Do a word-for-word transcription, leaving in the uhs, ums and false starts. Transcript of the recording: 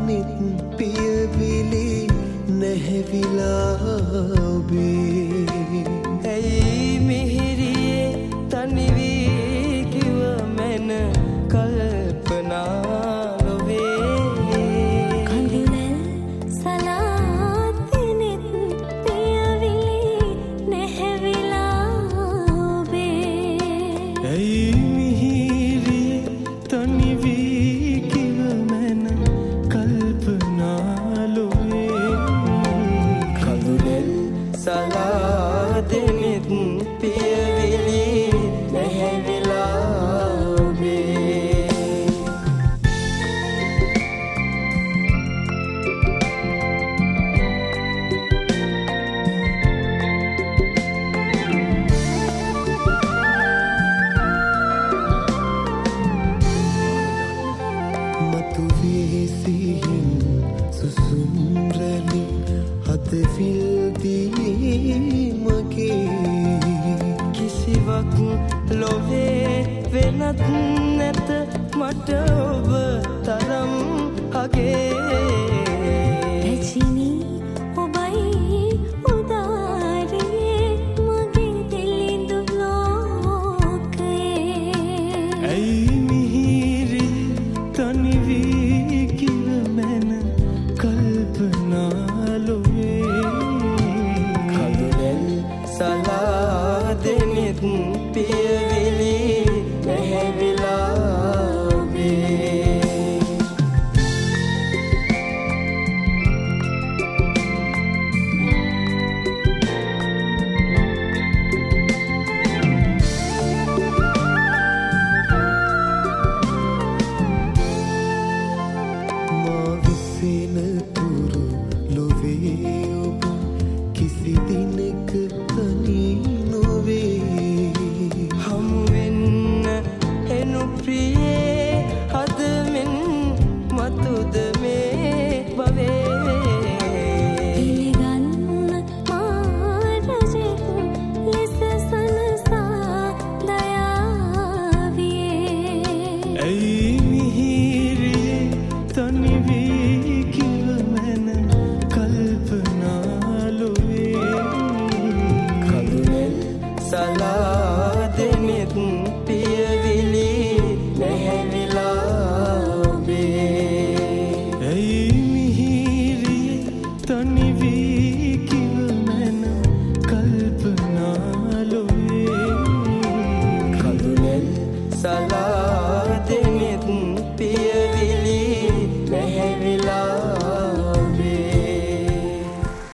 නිත් පියවිලි නැහැවිලා ඔබේ ඇයි මිහිරියේ තනි වී කිව මැන කල්පනා ලොවේ කඳුලැල් සලාත් නිත් පියවිලි නැහැවිලා ඔබේ ඇයි මිහිරියේ තනි වී කිව මැන කල්පනා ලොවේ කඳුලැල් සලාත් නිත් පියවිලි නැහැවිලා ඔබේ මතු වේසියෙන් සුසුම් රැලි හදවිල්දී මගේ කිසිවක් ලොවේ වෙනත් නැත මට ඔබ තරම් අගේ රජිනි ඔබයි උදාරියේ මගේ දෙලිඳු ලෝකයේ ඇයි මිහිරි තනි වී කිව මැන කල්පනා ලොවේ කඳුලැල් සලාත් නිත් පියවිලි නැහැවිලා ඔබේ මා විසින තුරු ලොවේ ඔබ කිසි දිනක තනි නොවේ හමුවෙන්න එනු ප්‍රියේ හදමින් මතුද මේ බවේ පිළිගන්න මා රජෙක් ලෙස සනසා දයාවියේ ඇයි